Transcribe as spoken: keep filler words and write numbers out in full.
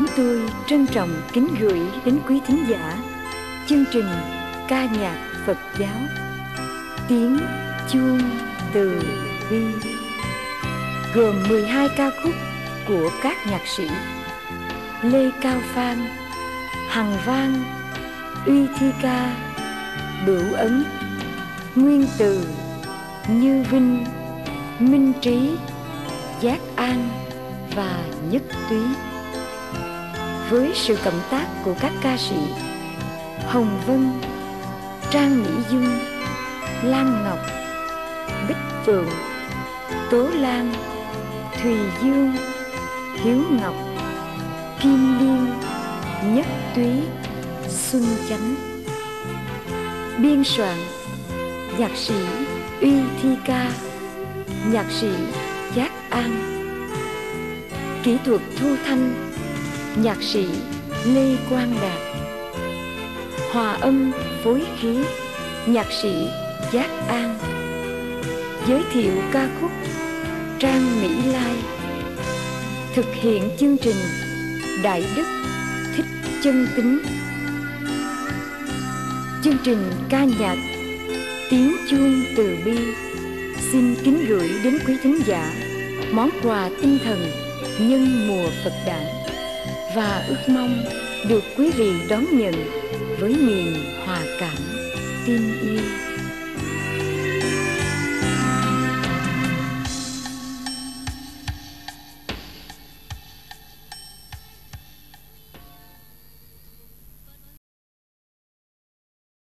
tôi trân trọng kính gửi đến quý thính giả chương trình ca nhạc Phật giáo Tiếng Chuông Từ Bi, gồm mười hai ca khúc của các nhạc sĩ Lê Cao Phan, Hằng Vang, Uy Thi Ca, Bửu Ấn, Nguyên Từ, Như Vinh, Minh Trí, Giác An và Nhất Túy. Với sự cộng tác của các ca sĩ Hồng Vân, Trang Mỹ Dung, Lan Ngọc, Bích Phượng, Tố Lan, Thùy Dương, Hiếu Ngọc, Kim Liên, Nhất Túy, Xuân Chánh. Biên soạn nhạc sĩ Uy Thi Ca, nhạc sĩ Giác An. Kỹ thuật thu thanh nhạc sĩ Lê Quang Đạt. Hòa âm phối khí nhạc sĩ Giác An. Giới thiệu ca khúc Trang Mỹ Lai. Thực hiện chương trình Đại Đức Thích Chân Tính. Chương trình ca nhạc Tiếng Chuông Từ Bi xin kính gửi đến quý thính giả món quà tinh thần nhân mùa Phật đản, và ước mong được quý vị đón nhận với niềm hòa cảm tin yêu.